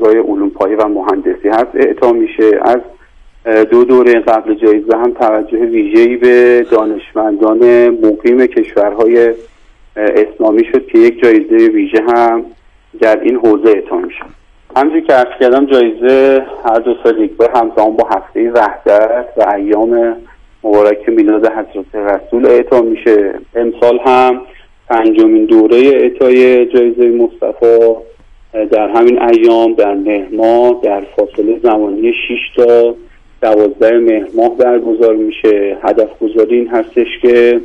دانشگاه علوم پایه و مهندسی هست اعطا میشه. از 2 دوره قبل جایزه هم توجه ویژه‌ای به دانشمندان مقیم کشورهای اسلامی شد که یک جایزه ویژه هم در این حوزه اعطا میشه. همچنین که عرض کردم جایزه هر 2 سال یک بار همزمان با هفته وحدت و ایام مبارک میلاد حضرت رسول اعطا میشه. امسال هم 5مین دوره اعطای جایزه مصطفی در همین ایام در مهر ماه در فاصله زمانی 6 تا 12 مهر ماه برگزار میشه. هدف گذاری این هستش که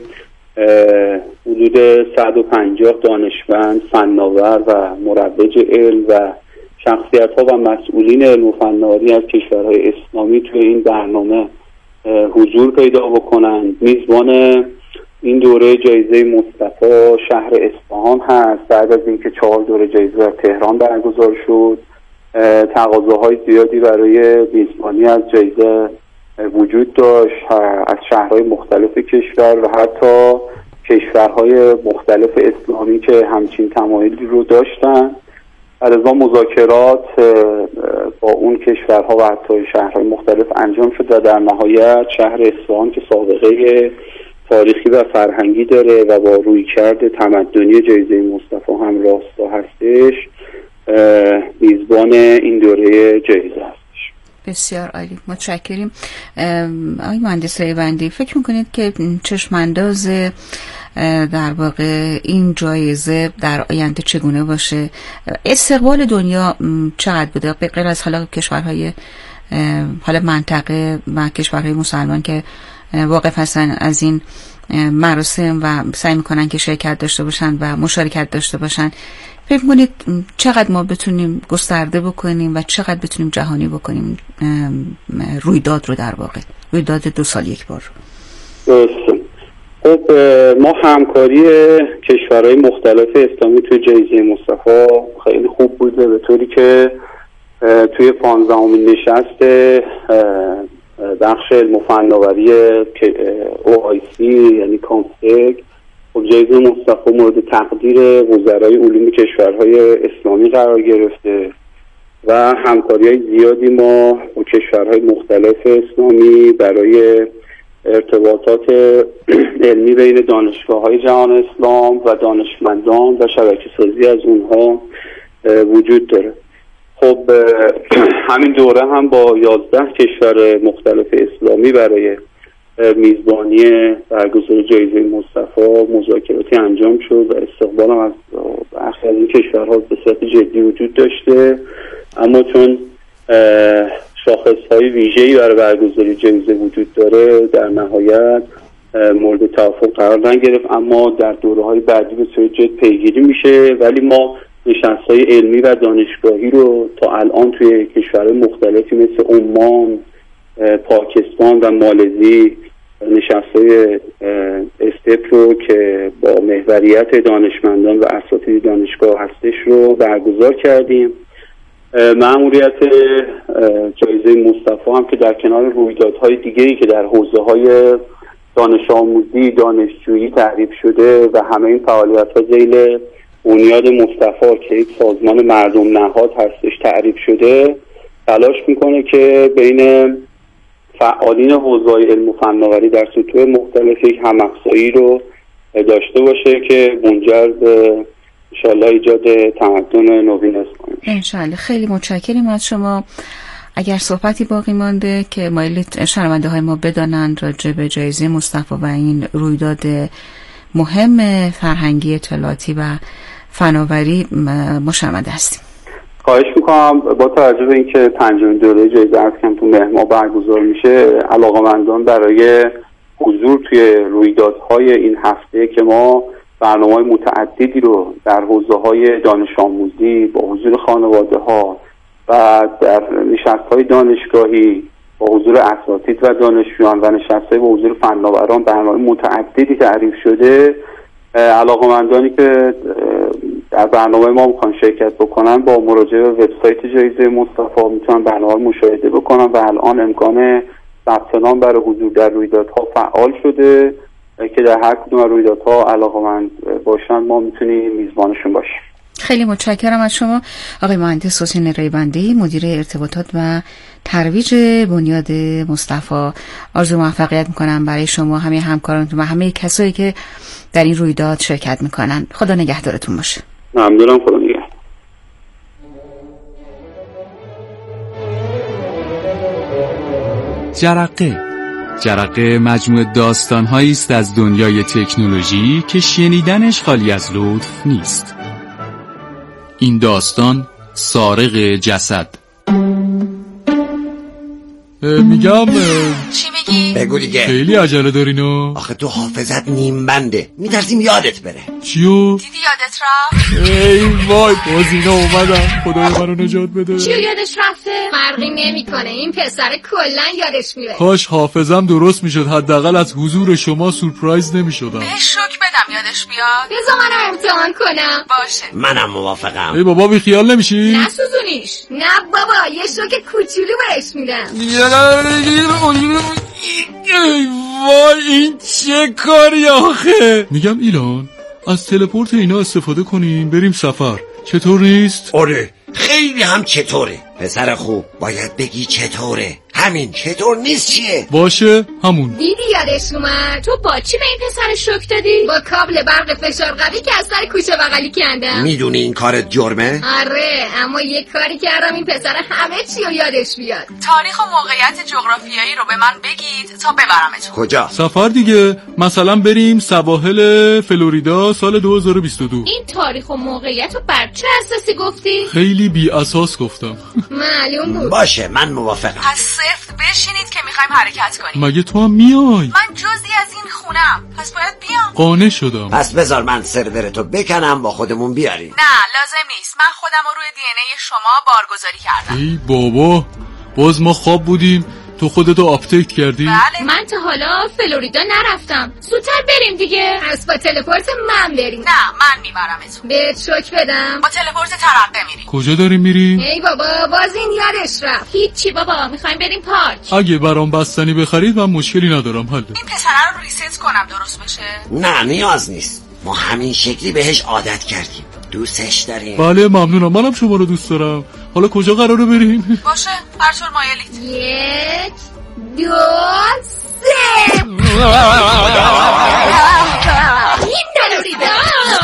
حدود 150 دانشمند، فناور و مروج علم و شخصیت‌ها و مسئولین علم و فناوری از کشورهای اسلامی توی این برنامه حضور پیدا بکنن. میزبان این دوره جایزه مصطفی شهر اصفهان هست. بعد از اینکه 4 دوره جایزه در تهران برگزار شد، تقاضاهای زیادی برای میزبانی از جایزه وجود داشت از شهرهای مختلف کشور و حتی کشورهای مختلف اسلامی که همچین تمایلی رو داشتن. علاوه مذاکرات با اون کشورها و حتی شهرهای مختلف انجام شد و در نهایت شهر اصفهان که سابقه تاریخی و فرهنگی داره و با رویکرد تمدنی جایزه مصطفی هم راستا هستش، میزبان این دوره جایزه هستش. بسیار عالی، متشکریم. آقای مهندس ریوندی، فکر میکنید که چشمانداز در واقع این جایزه در آینده چگونه باشه؟ استقبال دنیا چقدر بوده غیر از حالا کشورهای حالا منطقه و کشورهای مسلمان که واقف هستن از این مراسم و سعی میکنن که شرکت داشته باشن و مشارکت داشته باشن؟ فکر کنید چقدر ما بتونیم گسترده بکنیم و چقدر بتونیم جهانی بکنیم رویداد رو، در واقع رویداد 2 سال یک بار؟ درسته. خب ما همکاری کشورهای مختلف اسلامی توی جایزه مصطفی خیلی خوب بوده، به طوری که توی 15مین نشست بخش علم و فناوری OIC یعنی کانسک، خب جایزه مصطفی مورد تقدیر وزرای علوم کشورهای اسلامی قرار گرفته و همکاری‌های زیادی ما با کشورهای مختلف اسلامی برای ارتباطات علمی بین دانشگاه‌های جهان اسلام و دانشمندان و شبکه‌سازی از اونها وجود داره. خب همین دوره هم با 11 کشور مختلف اسلامی برای میزبانی برگزاری جایزه مصطفی مذاکراتی انجام شد و استقبال هم از برخی از این کشورها به صورت جدی وجود داشته، اما چون شاخص‌های ویژه‌ای برای برگزاری جایزه وجود داره در نهایت مورد توافق قرار نگرفت، اما در دوره‌های بعدی به صورت جدی پیگیری میشه. ولی ما نشست‌های علمی و دانشگاهی رو تا الان توی کشورهای مختلفی مثل عمان، پاکستان و مالزی نشست‌های استپ رو که با محوریت دانشمندان و اساتید دانشگاه هستش رو برگزار کردیم. مأموریت جایزه مصطفی هم که در کنار رویدادهای دیگه‌ای که در حوزه‌های دانش آموزی، دانشجویی تعریف شده و همه این فعالیت‌ها ذیل بنیاد مصطفی که یک سازمان مردم نهاد هستش تعریف شده، تلاش میکنه که بین فعالین حوزه‌های علم و فناوری در سطوح مختلف یک هم‌افزایی رو داشته باشه که منجر به انشاءالله ایجاد تمدن نوین اسلامی. انشاءالله. خیلی متشکریم از شما. اگر صحبتی باقی مانده که مایلید شنونده های ما بدانند راجع به جایزه مصطفی و این رویداد مهم فرهنگی، اطلاعاتی و فناوری، ما شنونده هستیم. خواهش میکنم. با توجه به اینکه 5مین دوره جایزه از تو مهر ماه برگزار میشه، علاقه‌مندان برای حضور توی رویدادهای این هفته که ما برنامه‌های متعددی رو در حوزه‌های دانش آموزی با حضور خانواده‌ها و در نشست‌های دانشگاهی با حضور اساتید و دانشجویان و نشست‌های با حضور فناوران برنامه متعددی تعریف شده، علاقه‌مندانی که در برنامه ما میخوان شرکت بکنن با مراجعه به وبسایت جایزه مصطفی میتونن برنامه رو مشاهده بکنن و الان امکان ثبت نام برای حضور در رویدادها فعال شده که در هر کدوم از رویدادها علاقه‌مند باشن ما میتونیم میزبانشون باشیم. خیلی متشکرم از شما آقای مهندس حسین ریوندی، مدیر ارتباطات و ترویج بنیاد مصطفی. آرزو موفقیت میکنم برای شما، همه همکارانتون و همه کسایی که در این رویداد شرکت میکنن. خدا نگهدارتون باشه. ممنونم. خدا نگهدار. جرقه مجموعه داستان‌هایی است از دنیای تکنولوژی که شنیدنش خالی از لطف نیست. این داستان سارق جسد. میگم چی میگی؟ بگو دیگه. خیلی عجله دارینو؟ آخه تو حافظت نیم بنده، میترسیم یادت بره. چیو؟ دیدی یادت رفت؟ ای وای باز اینا اومدن، خدای منو نجات بده. چیو یادش رفته؟ فرقی نمیکنه، این پسر کلا یادش میره. کاش حافظم درست میشد، حداقل از حضور شما سورپرایز نمیشدم. بهش شوک بدم یادش بیاد. بذار من امتحان کنم. باشه. منم موافقم. ای بابا بی خیال نمیشی؟ نسوزونیش. نه بابا، یه شوک کوچولو بهش میدم. ای وای این چه کاری آخه. میگم ایلان از تلپورت اینا استفاده کنیم بریم سفر، چطور نیست؟ آره خیلی هم چطوره پسر خوب، باید بگی چطوره. همین چطور نیست چیه؟ باشه همون. دیدی یادش اومد؟ تو با چی به این پسر شوک دادی؟ با کابل برق فشار قوی که از سر کوچه بغلی کندم. میدونی این کارت جرمه؟ آره اما یه کاری کردم این پسر همه چی رو یادش بیاد. تاریخ و موقعیت جغرافیایی رو به من بگید تا ببرمتون. کجا؟ سفر دیگه، مثلا بریم سواحل فلوریدا سال 2022. این تاریخ و موقعیت رو بر چه اساسی گفتی؟ خیلی بی اساس گفتم. معلوم بود. باشه من موافقم. پس سفت بشینید که میخوایم حرکت کنیم. مگه تو هم میای؟ من جزئی از این خونم، پس باید بیام. قانع شدم. پس بذار من سرورتو بکنم با خودمون بیاریم. نه لازم نیست، من خودم رو روی دی ان ای شما بارگذاری کردم. ای بابا باز ما خواب بودیم، تو خودتو آپدیت کردی؟ بله. من تا حالا فلوریدا نرفتم. زودتر بریم دیگه. پس با تلپورت من بریم. نه من میبرمتون. بهت شوک بدم. با تلپورت ترقه میریم. کجا داریم میریم؟ ای بابا باز این یادش رفت. هیچی بابا، میخوایم بریم پارک. اگه برام بستنی بخرید من مشکلی ندارم. حله. این پسره رو ریست کنم درست بشه؟ نه نیاز نیست، ما همین شکلی بهش عادت کردیم، دوستش داریم. بله ممنونم، منم شما رو دوست دارم. حالا کجا قراره بریم؟ باشه هر طور مایلید. 1 2 3 این فلوریدا.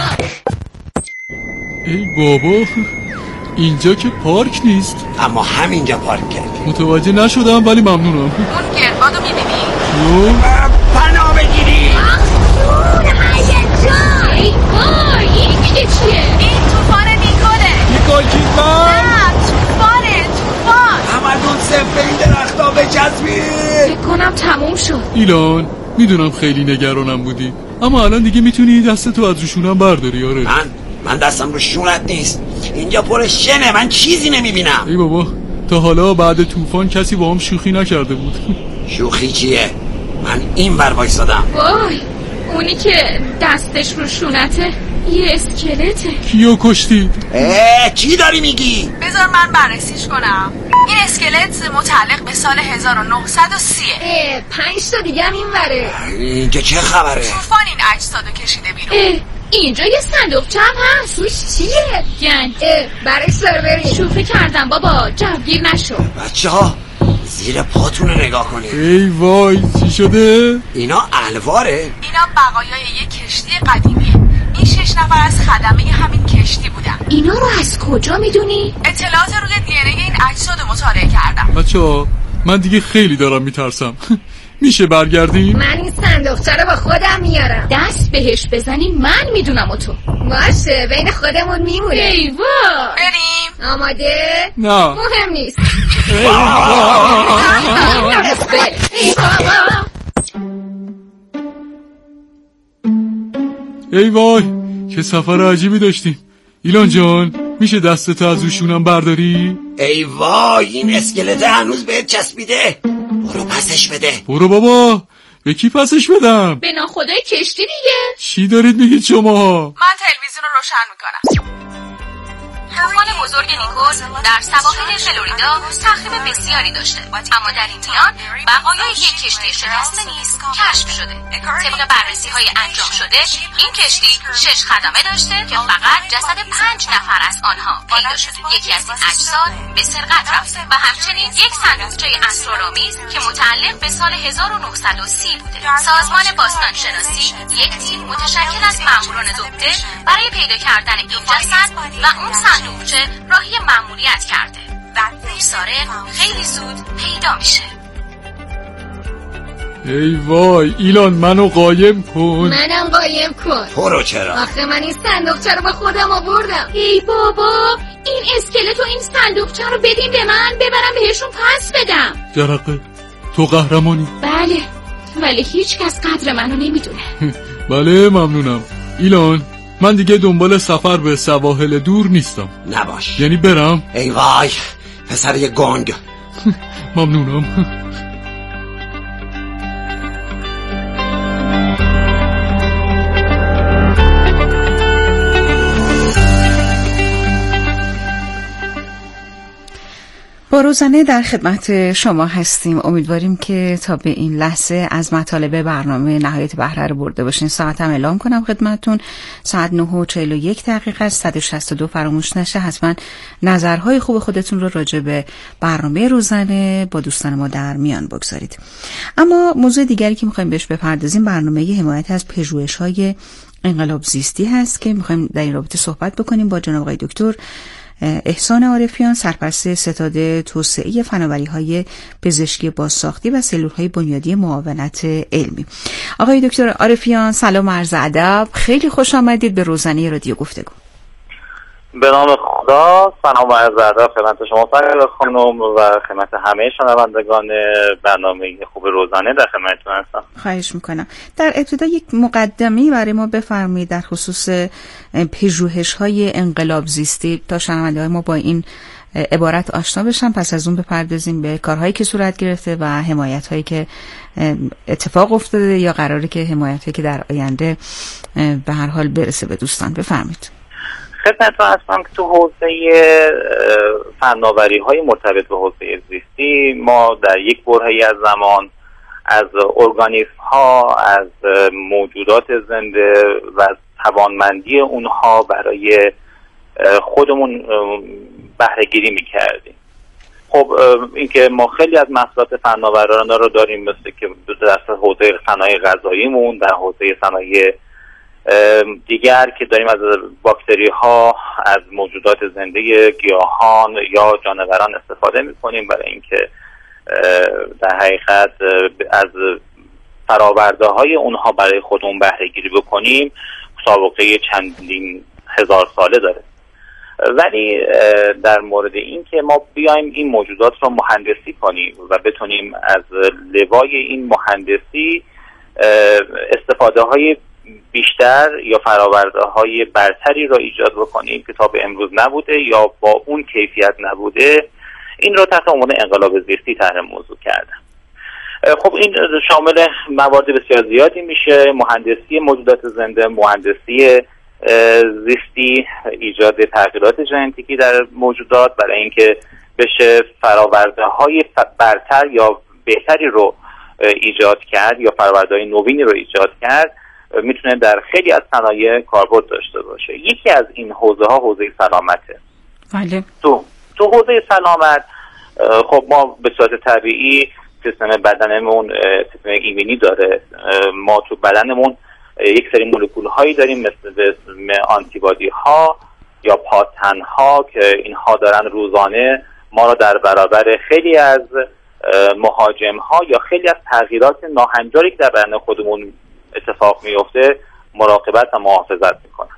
ای بابا اینجا که پارک نیست. اما همینجا پارک کردیم. متوجه نشدم ولی ممنونم. اون گردبادو میبینی؟ پناه بگیری. ای وای این دیگه چیه؟ این طوفان نیکوله. نیکول کیدمن. نه طوفان. همتون صف به این درختا بچسبید. فکر کنم تموم شد. ایلان میدونم خیلی نگرانم بودی، اما الان دیگه میتونی دستتو از روشونم برداری. آره من دستم رو شونت نیست، اینجا پر شنه، من چیزی نمیبینم. ای بابا تا حالا بعد طوفان کسی با هم شوخی نکرده بود. شوخی چیه؟ من این ور وایسادم. وای اونی که دستش رو شونته یه اسکلته. کیو کشتی؟ چی داری میگی؟ بذار من بررسیش کنم. این اسکلت متعلق به سال 1930. 5 تا دیگه هم این وره. اینجا چه خبره؟ طوفان این اجسادو کشیده بیرون. اینجا یه صندوقچه هم هست. توش چیه؟ گنج. برای سروریم. شوخی کردم بابا، جوگیر نشو. بچه‌ها زیر پاتون رو نگاه کنید. ای وای چی شده؟ اینا الواره؟ اینا بقایای یک کشتی قدیمیه. این 6 نفر از خدمه همین کشتی بودن. اینا رو از کجا میدونی؟ اطلاعات روی دی ان ای این اجساد مطالعه کردم. بچه‌ها من دیگه خیلی دارم میترسم. میشه برگردیم؟ من این صندوقچه رو با خودم میارم. دست بهش بزنی من میدونم و تو. باشه بین خودمون میمونه. ای وای. بریم. آماده؟ نه مهم نیست. ای وای چه سفر عجیبی داشتیم. ایلان جان میشه دستت از روشونم برداری؟ ای وای این اسکلت هنوز بهت چسبیده. برو پسش بده. برو بابا، به کی پسش بدم؟ به ناخدای کشتی دیگه. چی دارید میگید شما؟ من تلویزیون رو روشن میکنم. طوفان بزرگ نیکول در سواحل فلوریدا تخریب بسیاری داشته، اما در این میان بقایای یک کشتی شکسته نیز کشف شده. طبق بررسی‌های انجام شده این کشتی 6 خدمه داشته که فقط جسد 5 نفر از آنها پیدا شده. یکی از این اجساد به سرقت رفته و همچنین یک صندوقچه اسرارآمیز که متعلق به سال 1930 بوده. سازمان باستانشناسی یک تیم متشکل از ماموران نقطه برای پیدا کردن این جسد و اون صندوقچه راهی مأموریت کرده. این سارق خیلی زود پیدا میشه. ای وای ایلان، منو قایم کن. منم قایم کن. تو رو چرا؟ آخه من این صندوقچه رو با خودم آوردم. ای بابا، این اسکلت و این صندوقچه رو بدین به من، ببرم بهشون پس بدم. جرقه تو قهرمانی. بله، ولی هیچ کس قدر منو نمیدونه. بله ممنونم. ایلان، من دیگه دنبال سفر به سواحل دور نیستم. نباش. یعنی برم؟ ای وای پسر یه گنگ. ممنونم. با روزانه در خدمت شما هستیم. امیدواریم که تا به این لحظه از مطالب برنامه نهایت بهره رو برده باشین. ساعت هم اعلام کنم خدمتتون، ساعت 9:41 است. 162 فراموش نشه. حتما نظرهای خوب خودتون رو راجع به برنامه روزانه با دوستان ما در میان بگذارید. اما موضوع دیگری که میخوایم بهش بپردازیم برنامه حمایت از پژوهش‌های انقلاب زیستی هست که میخوایم در این رابطه صحبت بکنیم با جناب آقای دکتر احسان عارفیان، سرپرست ستاد توسعه فناوری‌های پزشکی بازساختی و سلول‌های بنیادی معاونت علمی. آقای دکتر عارفیان سلام عرض ادب، خیلی خوش آمدید به روزانه رادیو گفتگو. به نام خدا، سلام و عرض ادب خدمت شما سعید خانم و خدمت همه شنوندگان برنامه خوب روزانه در خدمتتون هستم. خواهش میکنم. در ابتدا یک مقدمه‌ای برای ما بفرمایید در خصوص پژوهش‌های انقلاب زیستی تا شنونده‌های ما با این عبارت آشنا بشن، پس از اون بپردازیم به کارهایی که صورت گرفته و حمایت‌هایی که اتفاق افتاده یا قراره که حمایت‌هایی که در آینده به هر حال برسه به دوستان. بفرمایید. خدمتتون هستم که تو حوزه فناوری‌های مرتبط به حوزه زیستی ما در یک برهه‌ای از زمان از ارگانیسم‌ها، از موجودات زنده و از توانمندی اونها برای خودمون بهره‌گیری می‌کردیم. خب اینکه ما خیلی از محصولات فناورانه رو داریم، مثل که در حوزه صنایع غذاییمون، در حوزه صنایع دیگر که داریم از باکتری ها، از موجودات زنده گیاهان یا جانوران استفاده میکنیم برای اینکه در حقیقت از فراورده های اونها برای خودمون بهره گیری بکنیم، سابقه چندین هزار ساله داره. ولی در مورد این که ما بیایم این موجودات رو مهندسی کنیم و بتونیم از لوای این مهندسی استفاده های بیشتر یا فراورده های برتری را ایجاد بکنیم که تا به امروز نبوده یا با اون کیفیت نبوده، این رو تحت عنوان انقلاب زیستی طرح موضوع کردم. خب این شامل موارد بسیار زیادی میشه: مهندسی موجودات زنده، مهندسی زیستی، ایجاد تغییرات ژنتیکی در موجودات برای اینکه بشه فراورده های برتر یا بهتری رو ایجاد کرد یا فراورده های نوینی رو ایجاد کرد، میتونه در خیلی از صنایع کاربرد داشته باشه. یکی از این حوزه ها حوزه سلامته. بله. تو حوزه سلامت خب ما به صورت طبیعی سیستم بدنمون سیستم ایمنی داره. ما تو بدنمون یک سری مولکول هایی داریم مثل آنتیبادی ها یا پاتن ها که اینها دارن روزانه ما را در برابر خیلی از مهاجم ها یا خیلی از تغییرات ناهنجاری که در بدن خودمون اتفاق میفته مراقبت و محافظت میکنن.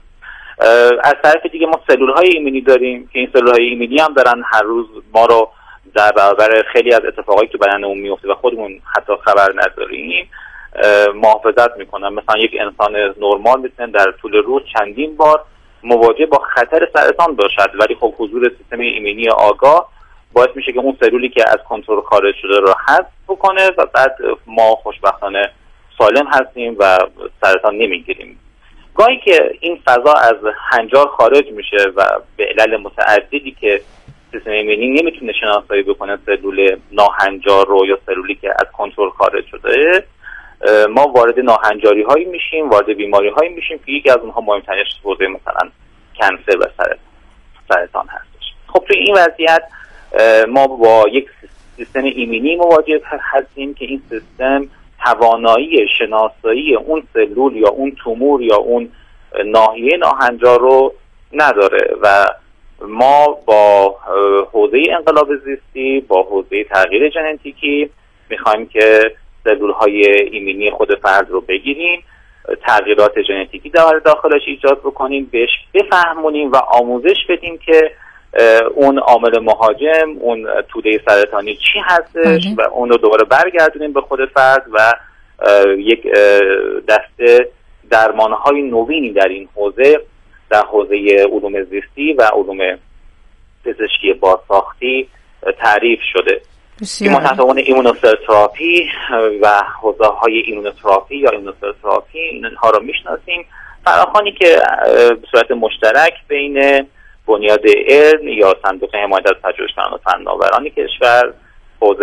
از طرف دیگه ما سلول های ایمنی داریم که این سلول های ایمنی هم دارن هر روز ما رو در برابر خیلی از اتفاقایی که بدنمون میفته و خودمون حتی خبر نداریم محافظت میکنن. مثلا یک انسان نرمال میتونه در طول روز چندین بار مواجه با خطر سرطان باشد، ولی خب حضور سیستم ایمنی آگاه باعث میشه که اون سلولی که از کنترل خارج شده رو حذف بکنه و بعد ما خوشبختانه سالم هستیم و سرطان نمیگیریم. گاهی که این فضا از هنجار خارج میشه و به علل متعددی که سیستم ایمنی نمیتونه شناسایی بکنه سلول ناهنجار رو یا سلولی که از کنترل خارج شده، ما وارد ناهنجاری هایی میشیم، وارد بیماری هایی میشیم که یکی از اونها مهمترینش حوزه مثلا کنسر و سرطان هستش. خب توی این وضعیت ما با یک سیستم ایمنی مواجه هستیم که این سیستم توانایی شناسایی اون سلول یا اون تومور یا اون ناحیه ناهنجار رو نداره و ما با حوزه انقلاب زیستی، با حوزه تغییر ژنتیکی میخوایم که سلول های ایمنی خود فرد رو بگیریم، تغییرات ژنتیکی در داخلش ایجاد بکنیم، بهش بفهمونیم و آموزش بدیم که اون عامل مهاجم، اون توده سرطانی چی هستش و اون رو دوباره برگردونیم به خود فرد و یک دسته درمانهای نوینی در این حوزه، در حوزه علوم زیستی و علوم پزشکی بازساختی تعریف شده. این متأسفانه ایمونوسل تراپی و حوزه های ایمونوتراپی یا ایمونوسل تراپی اینها رو میشناسیم، فراخوانی که به صورت مشترک بین بنیاد علم یا صندوق حمایت از پژوهشگران و فناوران کشور، حوزه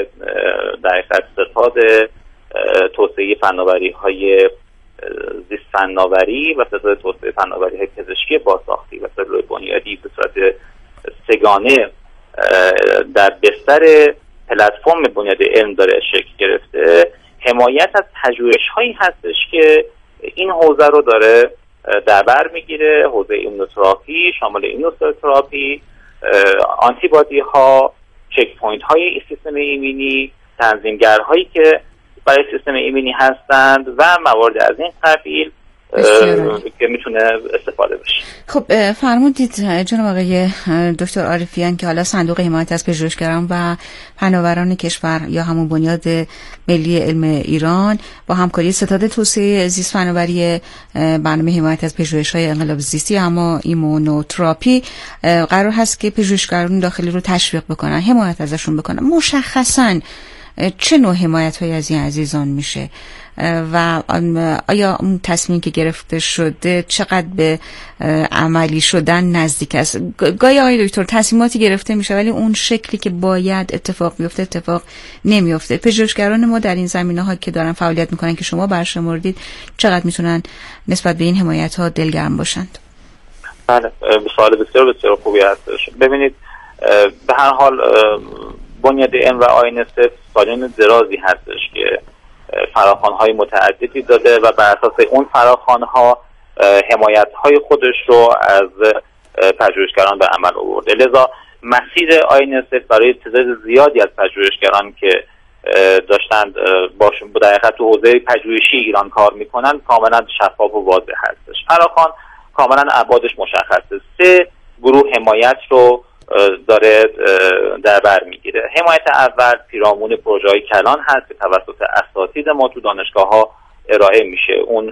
در ستاد توسعه فناوری های زیست فناوری و ستاد توسعه فناوری های پزشکی بازساختی و سلول بنیادی به صورت سگانه در بستر پلتفرم بنیاد علم داره شکل گرفته، حمایت از پژوهش‌هایی هستش که این حوزه رو داره در بر میگیره. حوزه ایمونوتراپی شامل ایمونوسل تراپی، آنتیبادی ها، چک پوینت های سیستم ایمنی، تنظیمگرهایی که برای سیستم ایمنی هستند و موارد از این قبیل که میتونه استفاده بشه. خب فرمودید جناب آقای دکتر عارفیان که حالا صندوق حمایت از پژوهشگران و فناوران کشور یا همون بنیاد ملی علم ایران با همکاری ستاد توسعه زیست فناوری برنامه حمایت از پژوهش‌های انقلاب زیستی اما ایمونوتراپی قرار هست که پژوهشگران داخلی رو تشویق بکنن، حمایت ازشون بکنن. مشخصاً چه نوع حمایت‌هایی از این عزیزان میشه و آیا اون تصمیم که گرفته شده چقدر به عملی شدن نزدیک است؟ گاهی آقای دکتر تصمیماتی گرفته میشه ولی اون شکلی که باید اتفاق بیفته اتفاق نمیفته. پژوهشگران ما در این زمینه‌ها که دارن فعالیت میکنن که شما برشمردید چقدر میتونن نسبت به این حمایت‌ها دلگرم باشند؟ بله، سوال بسیار بسیار خوبی هستش. ببینید به هر حال بنیاد علم و آینسف سالین درازی هستش که فراخوان‌های متعددی داده و بر اساس اون فراخوان‌ها حمایت‌های خودش رو از پژوهشگران به عمل آورده. لذا مسیر آینسف برای تعداد زیادی از پژوهشگران که داشتند باشون در حقیقت تو حوزه پژوهشی ایران کار میکنن کاملا شفاف و واضح هستش. فراخوان کاملا ابعادش مشخصه. 3 گروه حمایت رو داره در بر میگیره. حمایت اول پیرامون پروژه های کلان هست که توسط اساتید ما تو دانشگاه ها ارائه میشه.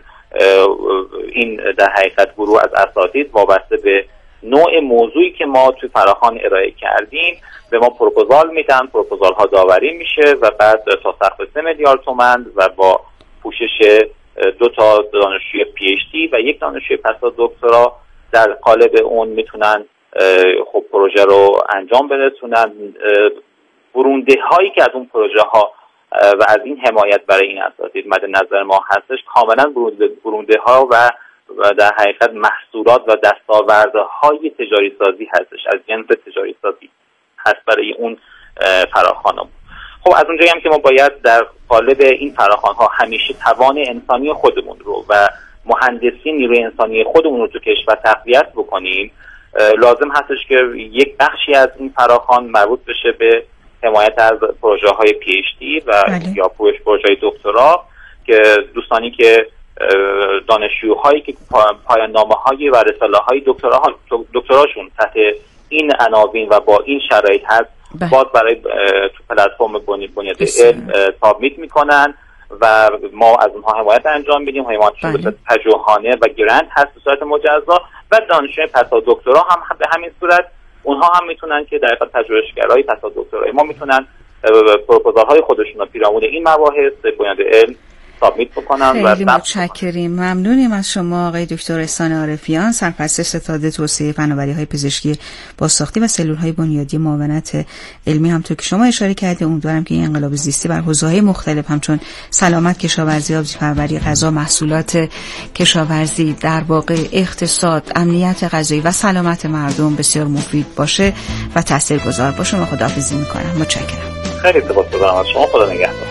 این در حقیقت گروه از اساتید وابسته به نوع موضوعی که ما تو فراخوان ارائه کردیم به ما پروپوزال میدن، پروپوزال ها داوری میشه و بعد تا سقف 3 میلیارد تومان و با پوشش 2 تا دانشجوی پی اچ دی و 1 دانشجوی پسا دکترا در قالب اون میتونن خب پروژه رو انجام برسونن. برونده هایی که از اون پروژه ها و از این حمایت برای این اساتید مد نظر ما هستش کاملا برونده ها و در حقیقت محصولات و دستاوردهای تجاری سازی هستش، از جنس تجاری سازی هست برای اون فراخوانم. خب از اونجایی هم که ما باید در قالب این فراخوان‌ها همیشه توان انسانی خودمون رو و مهندسی نیروی انسانی خودمون رو تو کشور تقویت بکنیم، لازم هستش که یک بخشی از این فراخوان مربوط بشه به حمایت از پروژه های پی اچ دی و یا پروژه دکترا که دوستانی که دانشجوهایی که پایان نامه‌های و رساله‌های دکتراشون تحت این عناوین و با این شرایط هست باز برای تو پلتفرم بنیاد علم سابمیت میکنن و ما از اونها حمایت انجام میدیم. حمایتشون به صورت پژوهانه و گرانت هست به صورت مجزا و دانشجوی پسا دکترا هم به همین صورت اونها هم میتونن که در واقع پژوهشگرای پسا دکترای ما میتونن پروپوزال های خودشون رو پیرامون این مباحث بنیاد علم سابمیت بکنن. خیلی متشکریم، ممنونیم از شما آقای دکتر احسان عارفیان، سرپرست ستاد توسعه فناوری‌های پزشکی بازساختی و سلول‌های بنیادی معاونت علمی. همونطور که شما اشاره کردید، امیدوارم که این انقلاب زیستی بر حوزه‌های مختلف همچون سلامت، کشاورزی، آبزی‌پروری، غذا، محصولات کشاورزی، در واقع اقتصاد، امنیت غذایی و سلامت مردم بسیار مفید باشه و تاثیرگذار باشه. و خداحافظی می‌کنم. متشکرم. خیلی سپاسگزارم از شما. خدا نگهدار.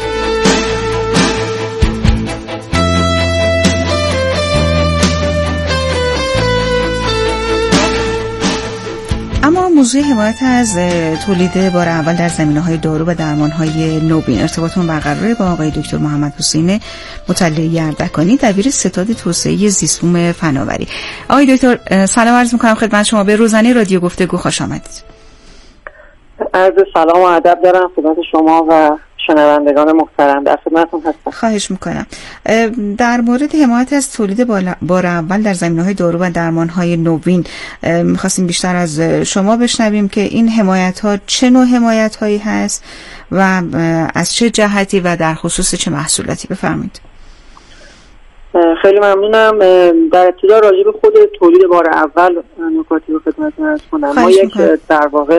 اما موضوع حمایت از تولید بار اول در زمینه‌های دارو و درمان‌های نوین، ارتباطمون برقراره با آقای دکتر محمد حسین مطلع یردکانی، دبیر ستاد توسعه زیستبوم فناوری. آقای دکتر سلام عرض می‌کنم خدمت شما. به روزنه رادیو گفتگو خوش آمدید. عرض سلام و ادب دارم خدمت شما و شنوندگان محترم. در خدمتتون هستم. خواهش میکنم. در مورد حمایت از تولید بار اول در زمینه‌های دارو و درمان‌های نوین می‌خواستیم بیشتر از شما بشنویم که این حمایت‌ها چه نوع حمایت‌هایی هست و از چه جهتی و در خصوص چه محصولاتی. بفرمایید. خیلی ممنونم. در ابتدا راجع به خود تولید بار اول نکاتی رو خدمتتون عرض کنم. ما یک در واقع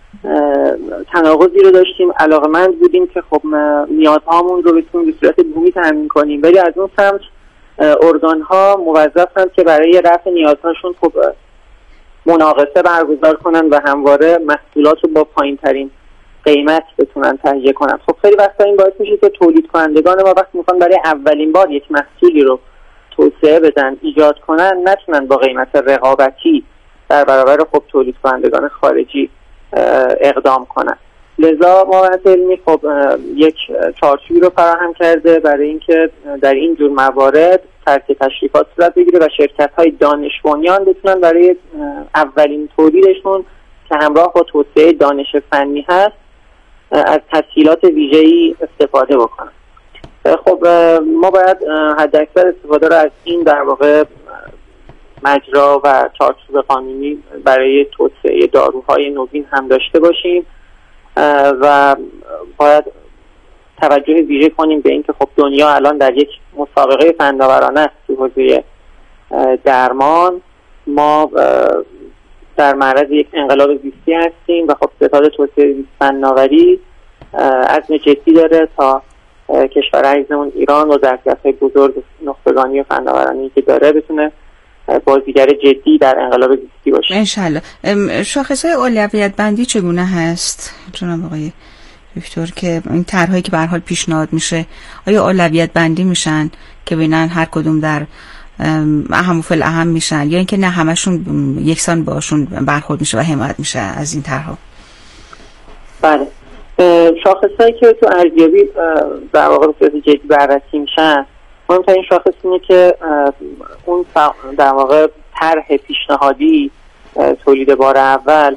تناقضی رو داشتیم، علاقمند بودیم که خب نیازهامون رو بتونیم به صورت بومی تامین کنیم، ولی از اون سمت ارگان‌ها موظفن که برای رفع نیازهاشون خب مناقصه برگزار کنن و همواره محصولات رو با پایین‌ترین قیمت بتونن تهیه کنن. خب خیلی وقتا این باعث میشه که تولید کنندگان ما وقتی میخوان برای اولین بار یک محصولی رو توسعه بدن، ایجاد کنن، نتونن با قیمت رقابتی در برابر خب تولید کنندگان خارجی اقدام کنن. لذا معاونت علمی خب یک چارچوبی رو فراهم کرده برای اینکه در این جور موارد ترک تشریفات صورت بگیره و شرکت‌های دانش بنیان بتونن برای اولین تولیدشون که همراه با توسعه دانش فنی هست از تسهیلات ویژه‌ای استفاده بکنن. خب ما باید حداکثر استفاده رو از این در واقع مجرا و چارچوب قانونی برای توسعه داروهای نوین هم داشته باشیم و باید توجه ویژه کنیم به اینکه خب دنیا الان در یک مسابقه فناورانه است تو حوزه درمان. ما در معرض یک انقلاب زیستی هستیم و خب ستاد توسعه فناوری عزم جدی داره تا کشور عزیزمون ایران و ظرفیت‌های بزرگ نخبگانی و فناورانی که داره بتونه بازیگر جدی در انقلاب زیستی باشه انشالله. شاخص‌های اولویت بندی چگونه هست جناب آقای دکتر که این طرح‌هایی که به هر حال پیشنهاد میشه آیا اولویت بندی میشن که ببینن هر کدوم در اهم و فالاهم میشن یا اینکه نه همشون یکسان باشون برخورد میشه و حمایت میشه از این طرح‌ها؟ بله، شاخص‌هایی که تو ارزیابی در واقع به صورت جدی بررسی میشن، مهمترین شاخص اینه که اون در واقع طرح پیشنهادی تولید بار اول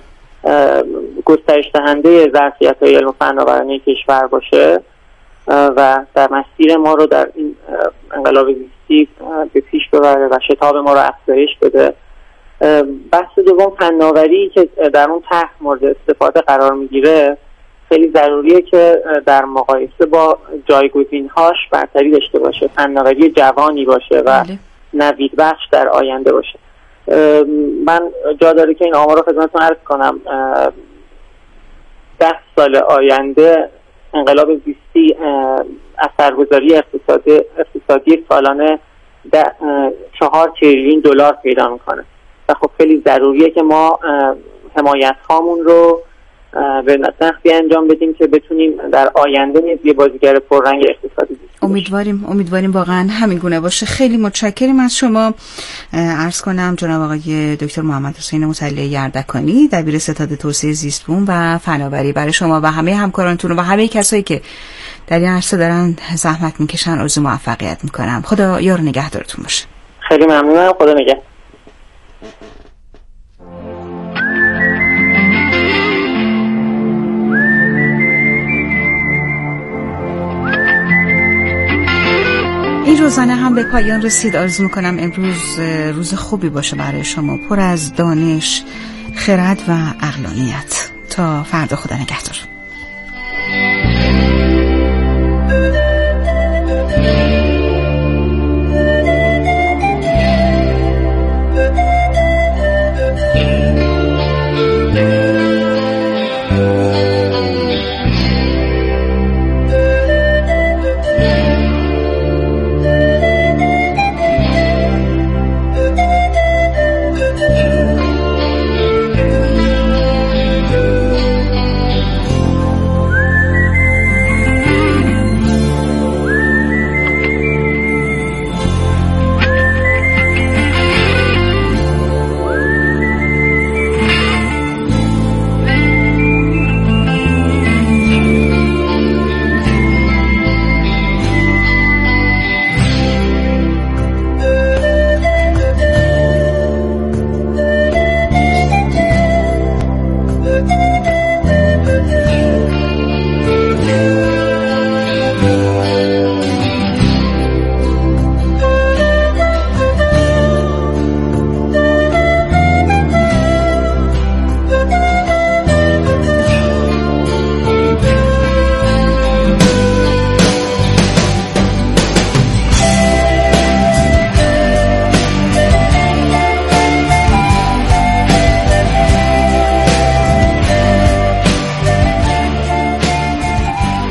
گسترش دهنده ظرفیت‌های علم و فناورانی کشور باشه و در مسیر ما رو در این انقلاب زیستی به پیش ببره و شتاب ما رو افزایش بده. بحث دوم فناوری که در اون طرح مورد استفاده قرار میگیره خیلی ضروریه که در مقایسه با جایگزین‌هاش برتری داشته باشه، فناوری جوانی باشه و نوید بخش در آینده باشه. من جا داره که این آمار رو خدمتتون عرض کنم. 10 سال آینده انقلاب زیستی اثرگذاری اقتصادی سالانه 4 تریلیون دلار پیدا میکنه و خب خیلی ضروریه که ما حمایت هامون رو به نحوی انجام بدیم که بتونیم در آینده نیز یه بازیگر پررنگ اقتصادی باشیم. امیدواریم واقعا همین گونه باشه. خیلی متشکرم از شما. عرض کنم جناب آقای دکتر محمد حسین مطلع یردکانی، دبیر ستاد توسعه زیستبوم و فناوری، برای شما و همه همکارانتون و همه کسایی که در این عرصه دارن زحمت میکشن آرزوی موفقیت میکنم. خدا یار نگهدارتون باشه. خیلی ممنونم. خدا نگهدار. این روزانه هم به پایان رسید. آرزو میکنم امروز روز خوبی باشه برای شما، پر از دانش، خرد و عقلانیت. تا فردا، خدا نگهدار.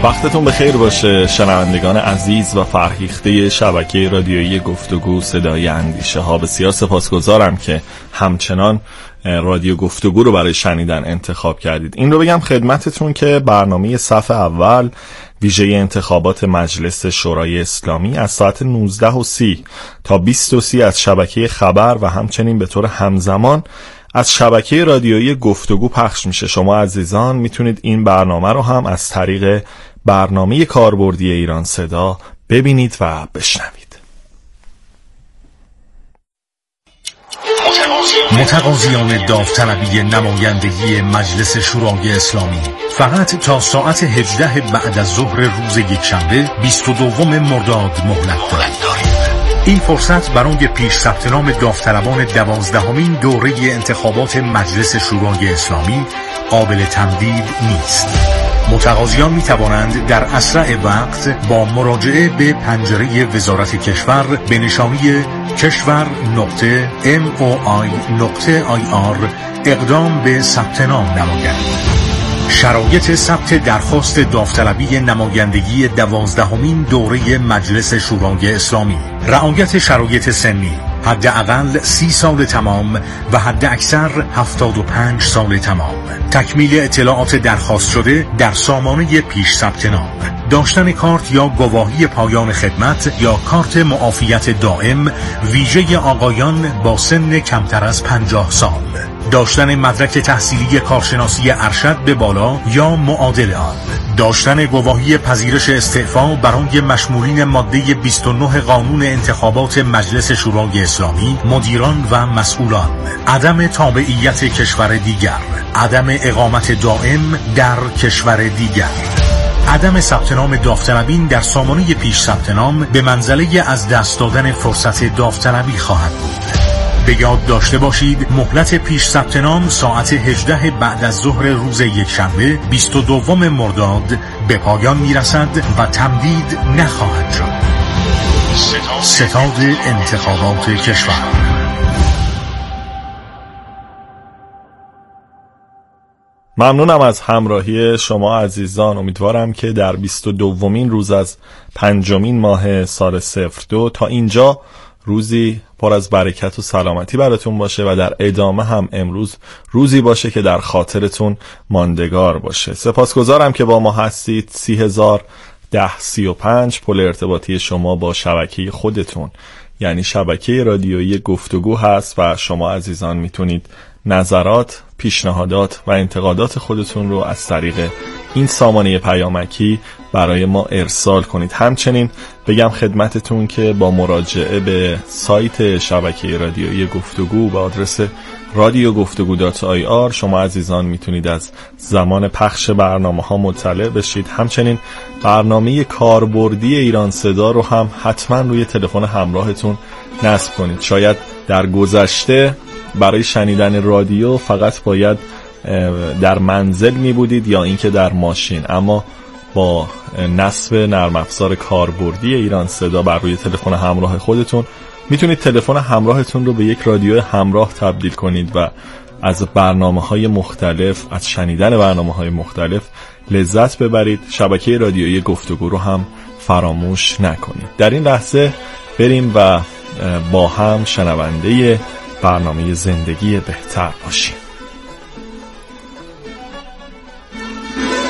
وقتتون بخیر باشه شنوندگان عزیز و فرهیخته شبکه رادیویی گفتگو صدای اندیشه ها. بسیار سپاسگزارم که همچنان رادیو گفتگو رو برای شنیدن انتخاب کردید. این رو بگم خدمتتون که برنامه صف اول ویژه انتخابات مجلس شورای اسلامی از ساعت 19:30 تا 20:30 از شبکه خبر و همچنین به طور همزمان از شبکه رادیویی گفتگو پخش میشه. شما عزیزان میتونید این برنامه رو هم از طریق برنامه کاربردی ایران صدا ببینید و بشنوید. متقاضیان داوطلبی نمایندگی مجلس شورای اسلامی فقط تا ساعت 18 بعد از ظهر روز یکشنبه 22 مرداد مهلت دارید. این فرصت برای پیش ثبت نام داوطلبان 12مین دوره انتخابات مجلس شورای اسلامی قابل تمدید نیست. متقاضیان می توانند در اسرع وقت با مراجعه به پنجره وزارت کشور به نشانی keshvar.moi.ir اقدام به ثبت نام نمایند. شرایط ثبت درخواست داوطلبی نمایندگی 12مین دوره مجلس شورای اسلامی: رعایت شرایط سنی، حداقل 30 سال تمام و حد اکثر 75 سال تمام، تکمیل اطلاعات درخواست شده در سامانه پیش ثبت نام، داشتن کارت یا گواهی پایان خدمت یا کارت معافیت دائم ویژه آقایان با سن کمتر از 50 سال، داشتن مدرک تحصیلی کارشناسی ارشد به بالا یا معادل آن، داشتن گواهی پذیرش استعفا برای مشمولین ماده 29 قانون انتخابات مجلس شورای اسلامی، مدیران و مسئولان، عدم تابعیت کشور دیگر، عدم اقامت دائم در کشور دیگر. عدم ثبت نام داوطلبین در سامانه پیش ثبت نام به منزله از دست دادن فرصت داوطلبی خواهد بود. به یاد داشته باشید مهلت پیش ثبت نام ساعت 18 بعد از ظهر روز یکشنبه 22 مرداد به پایان میرسد و تمدید نخواهد شد. ستاد انتخابات کشور. ممنونم از همراهی شما عزیزان. امیدوارم که در 22مین روز از 5مین ماه سال 02 تا اینجا روزی پر از برکت و سلامتی براتون باشه و در ادامه هم امروز روزی باشه که در خاطرتون ماندگار باشه. سپاسگزارم که با ما هستید. 301035 پل ارتباطی شما با شبکه خودتون یعنی شبکه رادیویی گفتگو هست و شما عزیزان میتونید نظرات، پیشنهادات و انتقادات خودتون رو از طریق این سامانه پیامکی برای ما ارسال کنید. همچنین بگم خدمتتون که با مراجعه به سایت شبکه رادیویی گفتگو با آدرس radiogoftegu.ir شما عزیزان میتونید از زمان پخش برنامه‌ها مطلع بشید. همچنین برنامه کاربردی ایران صدا رو هم حتما روی تلفن همراهتون نصب کنید. شاید در گذشته برای شنیدن رادیو فقط باید در منزل می بودید یا اینکه در ماشین، اما با نصب نرم افزار کاربردی ایران صدا بر روی تلفن همراه خودتون میتونید تلفن همراهتون رو به یک رادیو همراه تبدیل کنید و از برنامه‌های مختلف، از شنیدن برنامه‌های مختلف لذت ببرید. شبکه رادیویی گفتگو رو هم فراموش نکنید. در این لحظه بریم و با هم شنونده برنامه زندگی بهتر باشیم.